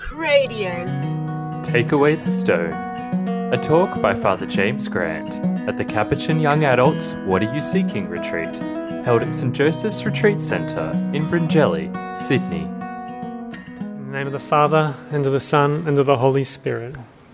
Radio. Take Away the Stone, a talk by Father James Grant at the Capuchin Young Adults What Are You Seeking retreat, held at St. Joseph's Retreat Centre in Bringelly, Sydney. In the name of the Father, and of the Son, and of the Holy Spirit.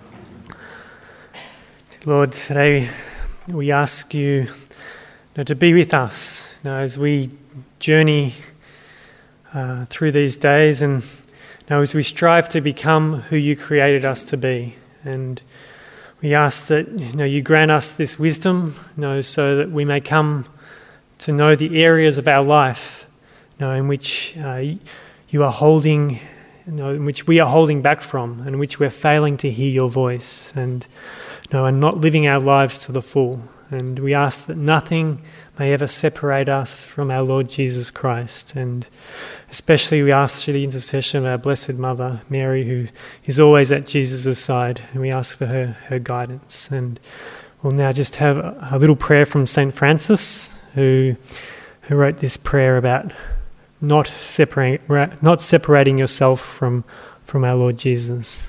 Lord, today we ask you to be with us as we journey through these days, and as we strive to become who you created us to be. And we ask that you grant us this wisdom, so that we may come to know the areas of our life, in which you are holding, in which we are holding back from, and in which we're failing to hear your voice, and not living our lives to the full. And we ask that nothing may ever separate us from our Lord Jesus Christ. And especially we ask through the intercession of our Blessed Mother, Mary, who is always at Jesus' side, and we ask for her guidance. And we'll now just have a little prayer from St. Francis, who wrote this prayer about not separating yourself from our Lord Jesus.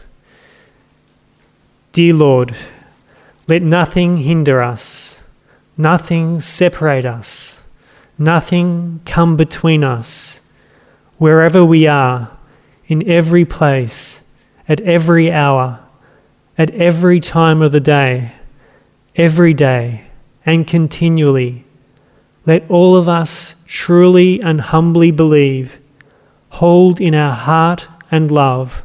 Dear Lord, let nothing hinder us, nothing separate us, nothing come between us, wherever we are, in every place, at every hour, at every time of the day, every day, and continually. Let all of us truly and humbly believe, hold in our heart and love,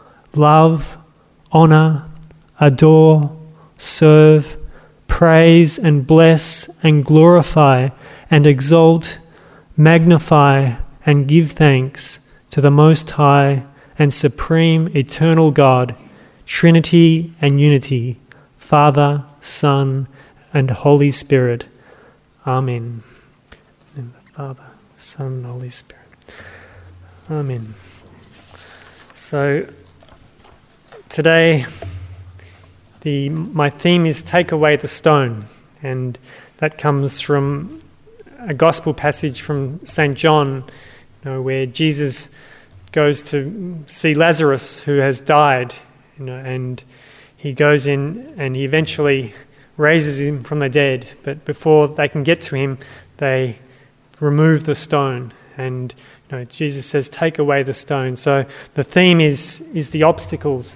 honour, adore, serve, praise and bless and glorify and exalt, magnify and give thanks to the Most High and Supreme Eternal God, Trinity and Unity, Father, Son and Holy Spirit. Amen. In the Father, Son and Holy Spirit. Amen. So today my theme is Take Away the Stone, and that comes from a gospel passage from St. John, where Jesus goes to see Lazarus, who has died, and he goes in and he eventually raises him from the dead. But before they can get to him, they remove the stone, and Jesus says, "Take away the stone." So the theme is the obstacles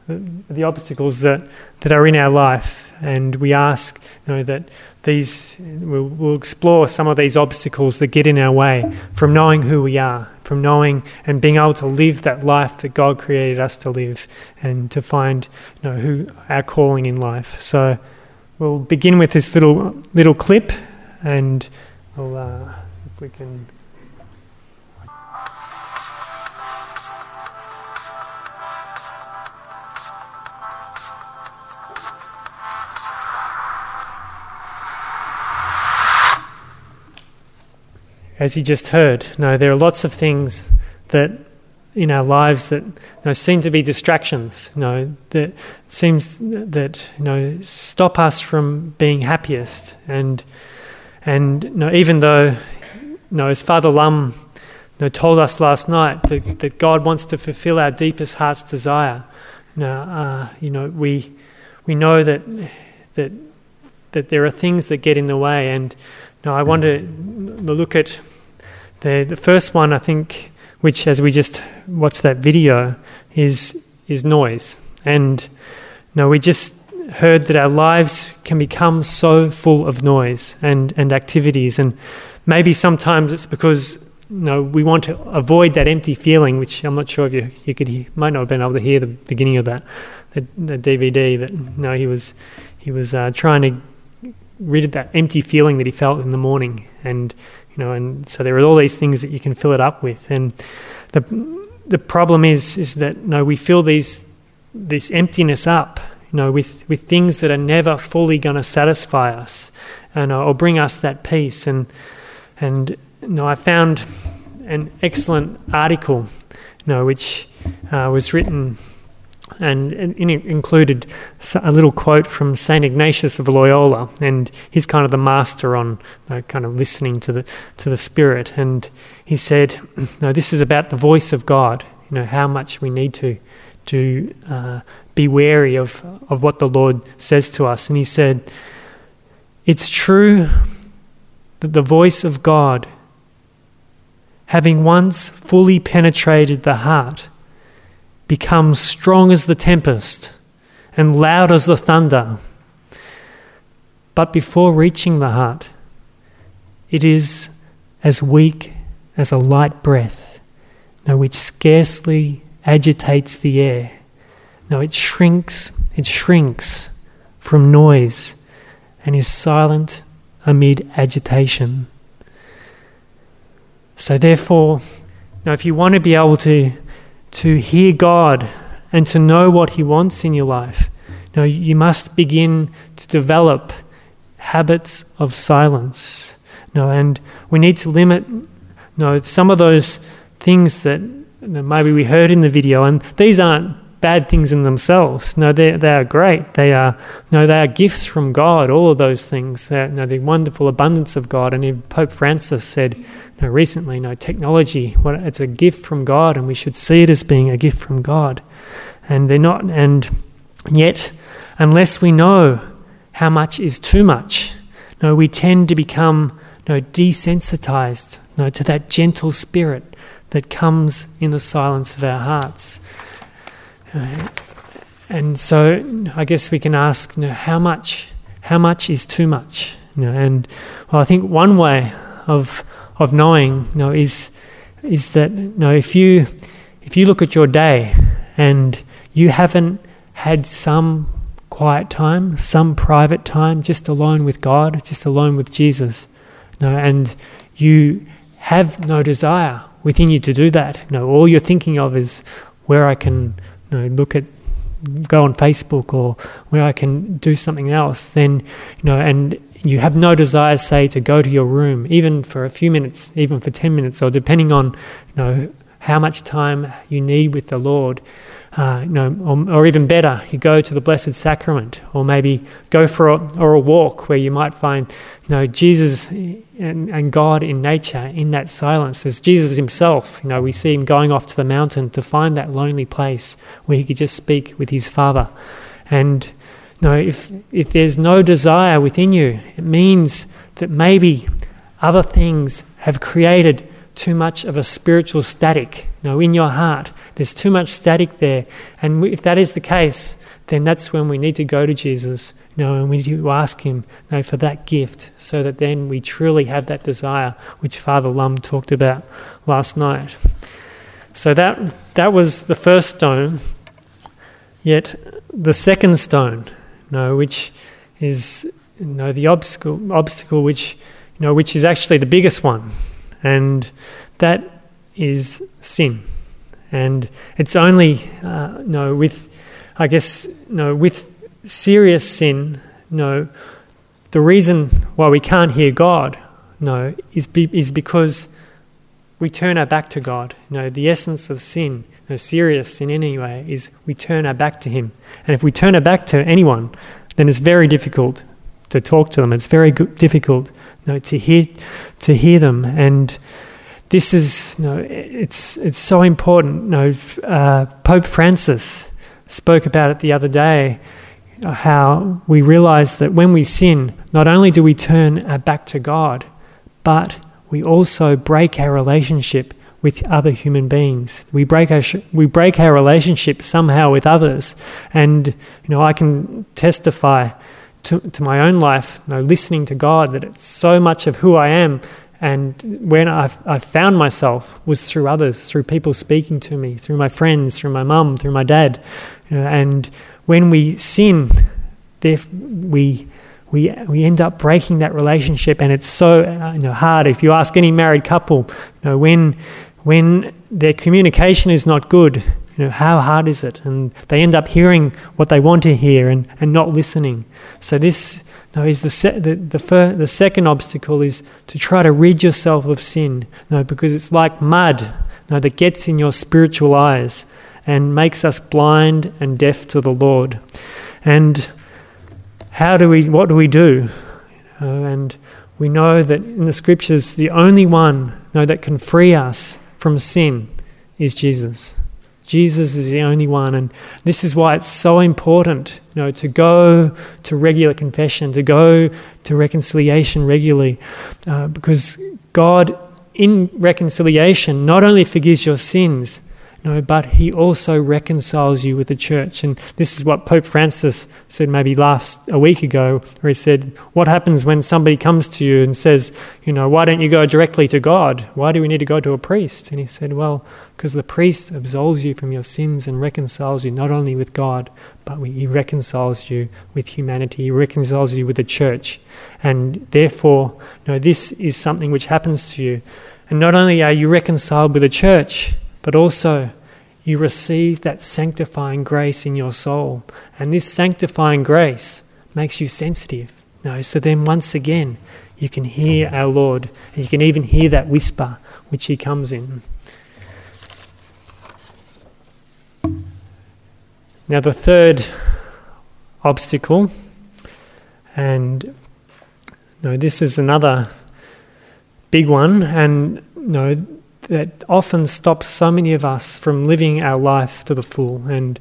that are in our life, and we ask that we'll explore some of these obstacles that get in our way from knowing who we are, from knowing and being able to live that life that God created us to live, and to find who our calling in life. So we'll begin with this little clip, and if we can. As you just heard, there are lots of things that in our lives that seem to be distractions, that seems that stop us from being happiest, and even though as Father Lum told us last night that God wants to fulfill our deepest heart's desire. We know that there are things that get in the way, and I want to look at the first one, I think, which, as we just watched that video, is noise. And we just heard that our lives can become so full of noise and activities, and maybe sometimes it's because we want to avoid that empty feeling, which I'm not sure if you could hear, might not have been able to hear the beginning of the DVD, but he was trying to rid of that empty feeling that he felt in the morning, and so there are all these things that you can fill it up with, and the problem is that we fill this emptiness up with things that are never fully going to satisfy us and or bring us that peace. And I found an excellent article which was written and included a little quote from St. Ignatius of Loyola, and he's kind of the master on kind of listening to the Spirit. And he said, "No, this is about the voice of God. how much we need to be wary of what the Lord says to us. And he said, it's true that the voice of God, having once fully penetrated the heart, becomes strong as the tempest and loud as the thunder. But before reaching the heart, it is as weak as a light breath, which scarcely agitates the air. It shrinks from noise and is silent amid agitation. So therefore, if you want to be able to hear God and to know what He wants in your life, you must begin to develop habits of silence. And we need to limit some of those things that maybe we heard in the video, and these aren't bad things in themselves. They are great. They are gifts from God. All of those things. The wonderful abundance of God. And even Pope Francis said recently, technology, it's a gift from God, and we should see it as being a gift from God. And they're not. And yet, unless we know how much is too much, we tend to become desensitized to that gentle spirit that comes in the silence of our hearts. And so I guess we can ask, how much is too much? And I think one way of knowing, is that if you look at your day and you haven't had some quiet time, some private time, just alone with God, just alone with Jesus, and you have no desire within you to do that. All you're thinking of is where I can go on Facebook, or where I can do something else. Then, and you have no desire, say, to go to your room, even for a few minutes, even for 10 minutes, or depending on, how much time you need with the Lord. Or even better, you go to the Blessed Sacrament, or maybe go for a walk where you might find, Jesus and God in nature, in that silence. As Jesus himself, we see him going off to the mountain to find that lonely place where he could just speak with his Father. And if there's no desire within you, it means that maybe other things have created too much of a spiritual static, in your heart. There's too much static there. And if that is the case, then that's when we need to go to Jesus, and we need to ask him for that gift, so that then we truly have that desire, which Father Lum talked about last night. So that was the first stone. Yet the second stone, which is the obstacle which is actually the biggest one, and that is sin. And it's only with serious sin, the reason why we can't hear God, is because we turn our back to God. The essence of sin, serious sin anyway, is we turn our back to him. And if we turn our back to anyone, then it's very difficult to talk to them. It's very difficult to hear them. And this is, it's so important. Pope Francis spoke about it the other day, how we realize that when we sin, not only do we turn our back to God, but we also break our relationship with other human beings. We break our relationship somehow with others. And I can testify to my own life, listening to God, that it's so much of who I am. And when I found myself was through others, through people speaking to me, through my friends, through my mum, through my dad. And when we sin, we end up breaking that relationship, and it's so hard. If you ask any married couple, when their communication is not good, how hard is it? And they end up hearing what they want to hear and not listening. So this is the second obstacle, is to try to rid yourself of sin. Because it's like mud that gets in your spiritual eyes and makes us blind and deaf to the Lord. And what do we do? And we know that in the Scriptures, the only one that can free us from sin is Jesus. Jesus is the only one. And this is why it's so important, to go to regular confession, to go to reconciliation regularly, because God in reconciliation not only forgives your sins, but he also reconciles you with the church. And this is what Pope Francis said maybe a week ago, where he said, what happens when somebody comes to you and says, why don't you go directly to God? Why do we need to go to a priest? And he said, well, because the priest absolves you from your sins and reconciles you not only with God, but he reconciles you with humanity. He reconciles you with the church. And therefore, this is something which happens to you. And not only are you reconciled with the church, but also you receive that sanctifying grace in your soul. And this sanctifying grace makes you sensitive. So then once again, you can hear our Lord, and you can even hear that whisper which he comes in. Now the third obstacle, and this is another big one, and that often stops so many of us from living our life to the full. And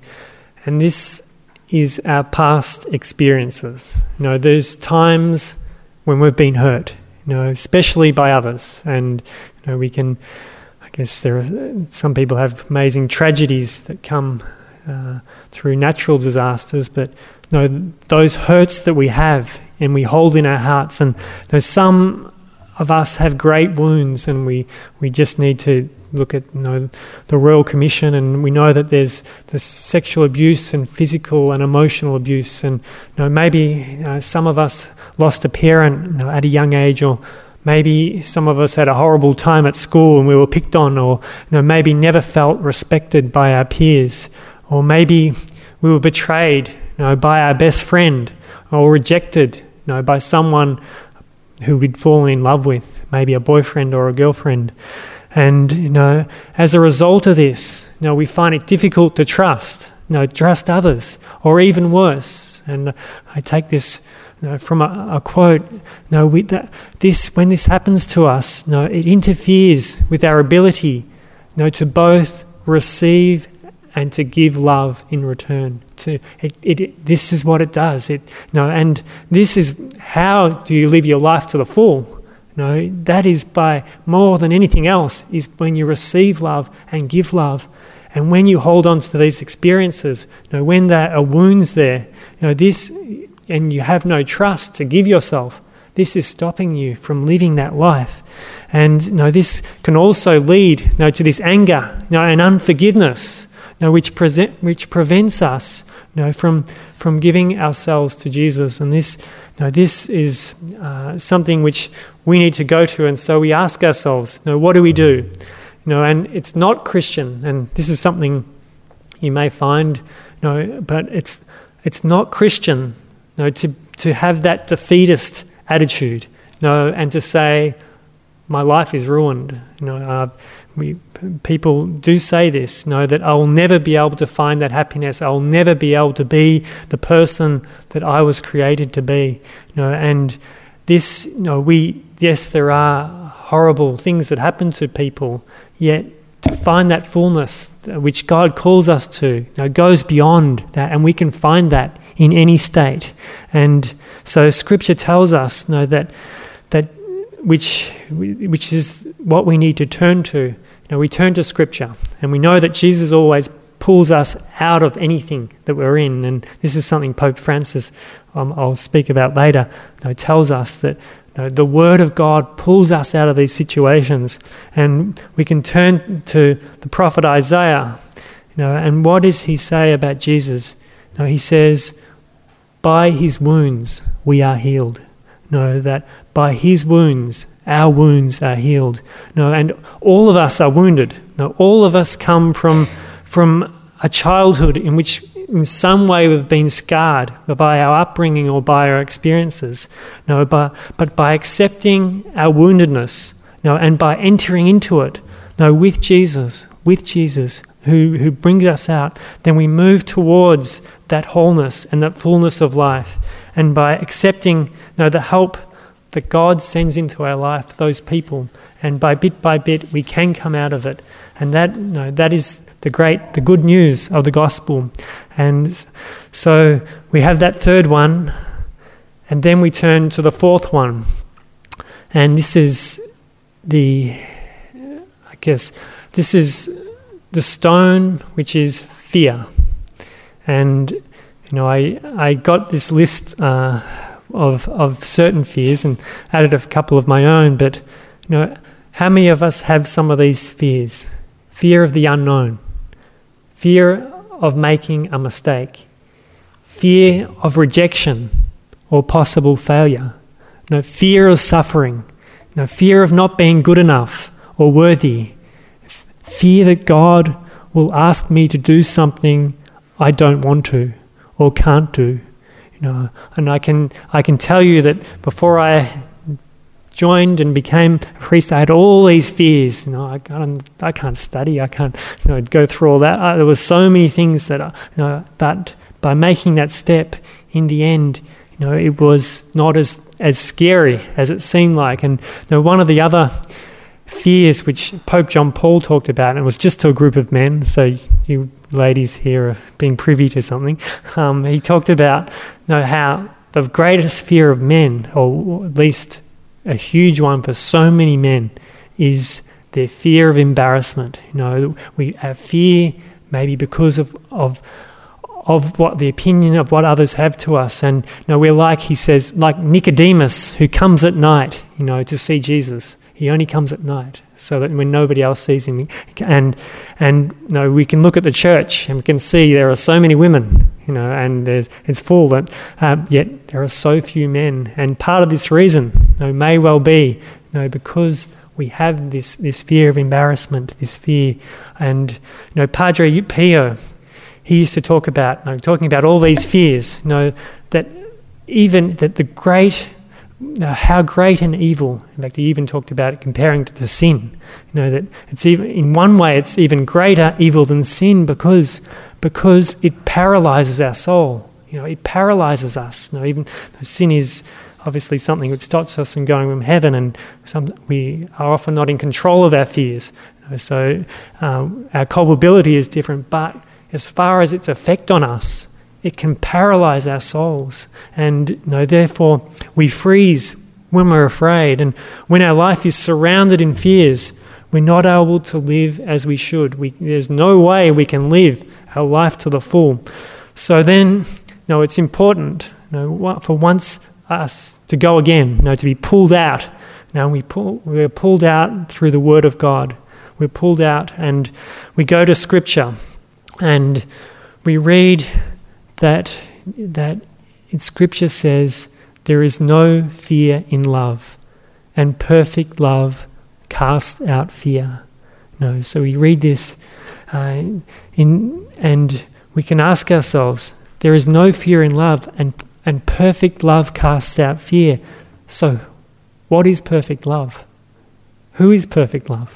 this is our past experiences. There's times when we've been hurt, especially by others. And we can, I guess some people have amazing tragedies that come through natural disasters, but those hurts that we have and we hold in our hearts, and some of us have great wounds, and we just need to look at the Royal Commission, and we know that there's sexual abuse and physical and emotional abuse, and maybe some of us lost a parent at a young age, or maybe some of us had a horrible time at school and we were picked on, or maybe never felt respected by our peers, or maybe we were betrayed by our best friend, or rejected by someone who we'd fallen in love with, maybe a boyfriend or a girlfriend. And, as a result of this, we find it difficult to trust others, or even worse. And I take this from a quote, when this happens to us, it interferes with our ability, to both receive and to give love in return. This is what it does. And this is how do you live your life to the full. That is by more than anything else, is when you receive love and give love. And when you hold on to these experiences, when there are wounds there, this, and you have no trust to give yourself, this is stopping you from living that life. And this can also lead to this anger and unforgiveness, which prevents us from giving ourselves to Jesus. And this is something which we need to go to. And so we ask ourselves, what do we do? And it's not Christian, and this is something you may find, but it's not Christian, to have that defeatist attitude, and to say, my life is ruined. People do say this, that I'll never be able to find that happiness. I'll never be able to be the person that I was created to be. And this, yes, there are horrible things that happen to people, yet to find that fullness which God calls us to goes beyond that, and we can find that in any state. And so Scripture tells us that which is what we need to turn to. We turn to Scripture, and we know that Jesus always pulls us out of anything that we're in. And this is something Pope Francis, I'll speak about later, tells us that the Word of God pulls us out of these situations. And we can turn to the prophet Isaiah. And what does he say about Jesus? He says, by his wounds we are healed. That by his wounds, our wounds are healed. And all of us are wounded. All of us come from a childhood in which in some way we've been scarred by our upbringing or by our experiences. But by accepting our woundedness, and by entering into it, with Jesus, who brings us out, then we move towards that wholeness and that fullness of life. And by accepting the help that God sends into our life, those people, and by bit we can come out of it. And that is the good news of the gospel. And so we have that third one, and then we turn to the fourth one. And this is the stone, which is fear. And I got this list of certain fears and added a couple of my own. But how many of us have some of these fears? Fear of the unknown, fear of making a mistake, fear of rejection or possible failure, fear of suffering, fear of not being good enough or worthy, fear that God will ask me to do something I don't want to or can't do. And I can tell you that before I joined and became a priest, I had all these fears. I can't study. I can't go through all that. There were so many things that but by making that step, in the end, it was not as scary as it seemed like. And one of the other fears which Pope John Paul talked about, and it was just to a group of men, so you ladies here are being privy to something. He talked about how the greatest fear of men, or at least a huge one for so many men, is their fear of embarrassment. We have fear maybe because of what the opinion of what others have to us. And we're like, he says, like Nicodemus, who comes at night, to see Jesus. He only comes at night, so that when nobody else sees him. And we can look at the church and we can see there are so many women, and it's full, that yet there are so few men. And part of this reason may well be because we have this fear of embarrassment, this fear. And Padre Pio, he used to talk about talking about all these fears. That even that the great. How great and evil. In fact, he even talked about it, comparing it to sin. That it's even, in one way, it's even greater evil than sin because it paralyzes our soul. It paralyzes us. Even though sin is obviously something which stops us from going from heaven, and we are often not in control of our fears. So our culpability is different, but as far as its effect on us, it can paralyze our souls, and therefore we freeze when we're afraid. And when our life is surrounded in fears, we're not able to live as we should. There's no way we can live our life to the full. So then, it's important, for once us to go again, to be pulled out. We're pulled out through the Word of God. We're pulled out, and we go to Scripture, and we read that in Scripture says there is no fear in love, and perfect love casts out fear. So we read this and we can ask ourselves, there is no fear in love, and perfect love casts out fear. So what is perfect love? Who is perfect love?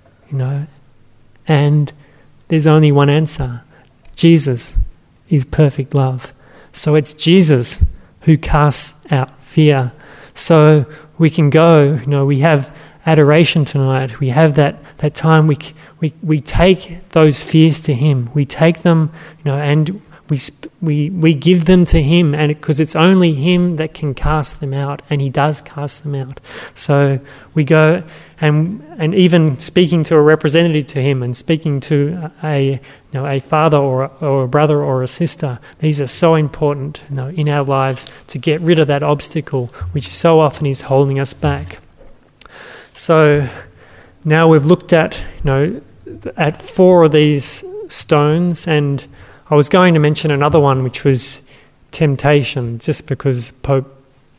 And there's only one answer. Jesus is perfect love. So it's Jesus who casts out fear. So we can go, we have adoration tonight. We have that time we take those fears to him. We take them, and we give them to him, and because it's only him that can cast them out, and he does cast them out. So we go and even speaking to a representative to him, and speaking to a father or a brother or a sister. These are so important, in our lives, to get rid of that obstacle which so often is holding us back. So now we've looked at at 4 of these stones, and I was going to mention another one, which was temptation, just because Pope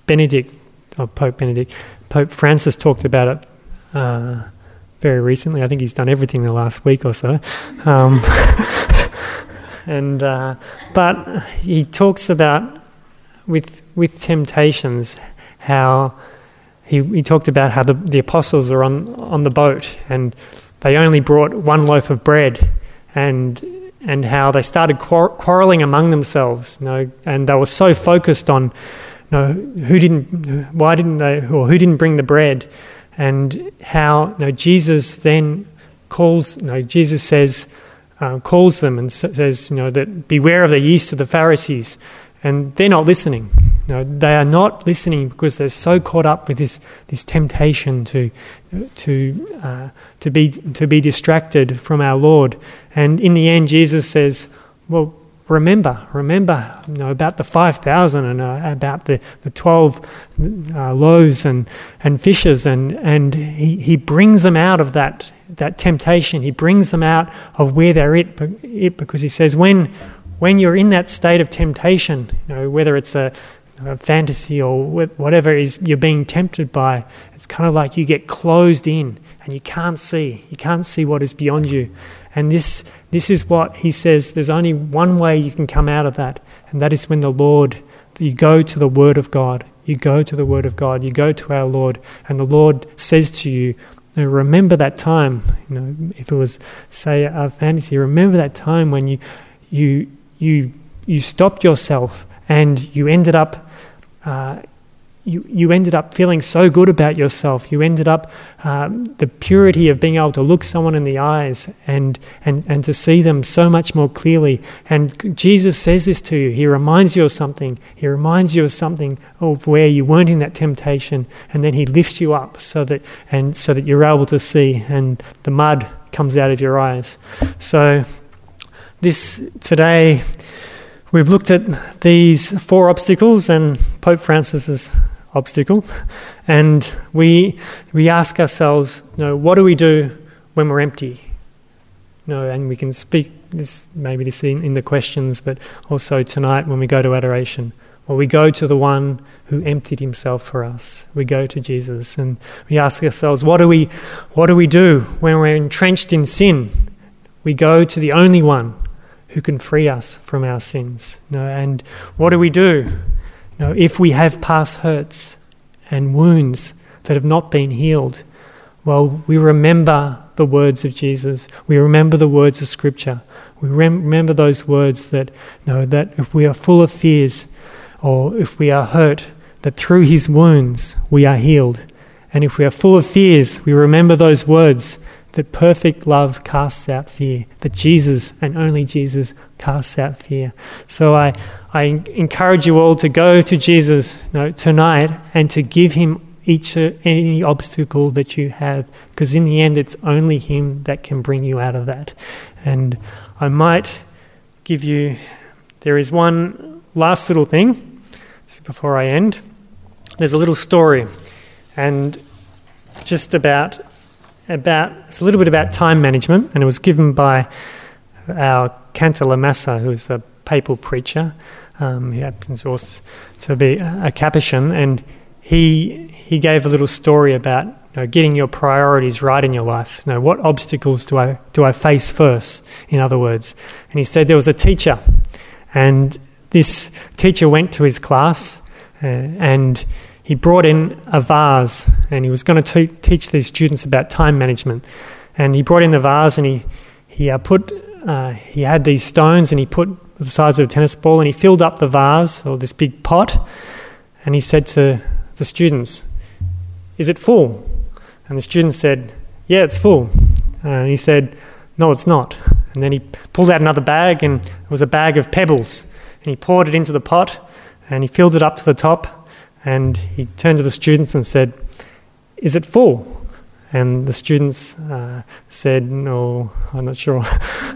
Francis talked about it very recently. I think he's done everything in the last week or so. But he talks about with temptations how he talked about how the apostles are on the boat, and they only brought 1 loaf of bread, and how they started quarreling among themselves, and they were so focused on who didn't bring the bread, and how Jesus then calls them and says that beware of the yeast of the Pharisees, and they're not listening. They are not listening because they're so caught up with this temptation to be distracted from our Lord. And in the end, Jesus says, well, remember about the 5,000 and about the 12 loaves and fishes, and he brings them out of that temptation. He brings them out of where they're it because he says when you're in that state of temptation, whether it's a fantasy or whatever it is you're being tempted by, it's kind of like you get closed in and you can't see what is beyond you. And this is what he says, there's only one way you can come out of that, and that is when you go to the Word of God. You go to the Word of God, you go to our Lord, and the Lord says to you, remember that time, if it was, say, a fantasy, remember that time when you stopped yourself and you ended up you ended up feeling so good about yourself. You ended up the purity of being able to look someone in the eyes and to see them so much more clearly. And Jesus says this to you. He reminds you of something. He reminds you of something of where you weren't in that temptation, and then he lifts you up so that you're able to see, and the mud comes out of your eyes. So today we've looked at these 4 obstacles and Pope Francis's obstacle, and we ask ourselves, what do we do when we're empty? And we can speak this in the questions, but also tonight when we go to adoration. Well, we go to the one who emptied himself for us. We go to Jesus, and we ask ourselves, what do we do when we're entrenched in sin? We go to the only one who can free us from our sins. And what do we do? If we have past hurts and wounds that have not been healed, well, we remember the words of Jesus. We remember the words of Scripture. We remember those words that if we are full of fears or if we are hurt, that through his wounds we are healed. And if we are full of fears, we remember those words, that perfect love casts out fear, that Jesus and only Jesus casts out fear. So I encourage you all to go to Jesus tonight and to give him any obstacle that you have, because in the end it's only him that can bring you out of that. And I might give you, there is one last little thing just before I end. There's a little story, and just about it's a little bit about time management, and it was given by our Cantor La Massa, who is a papal preacher. He happens also to be a Capuchin, and he gave a little story about getting your priorities right in your life. What obstacles do I face first? In other words, and he said there was a teacher, and this teacher went to his class, and he brought in a vase, and he was going to teach these students about time management. And he brought in the vase, and he had these stones, and he put the size of a tennis ball, and he filled up the vase, or this big pot, and he said to the students, "Is it full?" And the students said, "Yeah, it's full." And he said, "No, it's not." And then he pulled out another bag, and it was a bag of pebbles, and he poured it into the pot, and he filled it up to the top. And he turned to the students and said, "Is it full?" And the students said, "No, I'm not sure."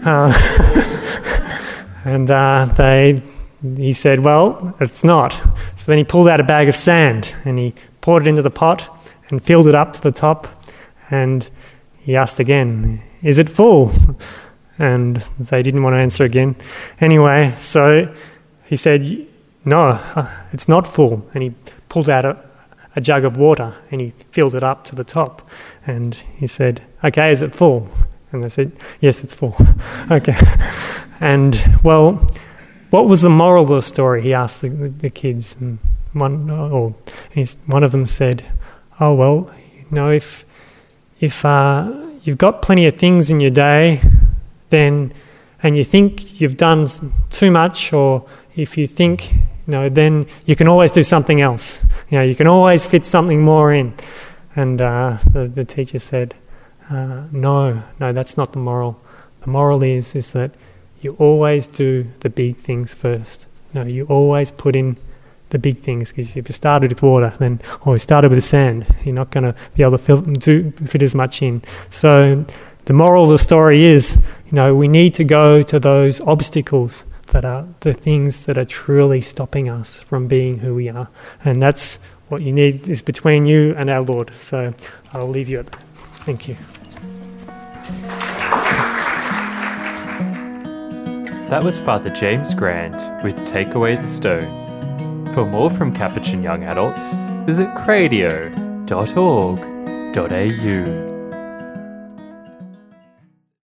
He said, "Well, it's not." So then he pulled out a bag of sand, and he poured it into the pot and filled it up to the top. And he asked again, "Is it full?" And they didn't want to answer again. Anyway, so he said, "No, it's not full." And he pulled out a jug of water, and he filled it up to the top. And he said, "Okay, is it full?" And they said, "Yes, it's full." Okay. And, well, what was the moral of the story? He asked the kids. And one of them said, "Oh, well, if you've got plenty of things in your day, then, and you think you've done too much, or if you think then you can always do something else. You can always fit something more in. And the teacher said, no, that's not the moral. The moral is that you always do the big things first. You always put in the big things, because if you started with water, or you started with sand, you're not going to be able to fit as much in. So the moral of the story is, we need to go to those obstacles that are the things that are truly stopping us from being who we are. And that's what you need, is between you and our Lord. So I'll leave you at that. Thank you. That was Father James Grant with Take Away the Stone. For more from Capuchin Young Adults, visit cradio.org.au.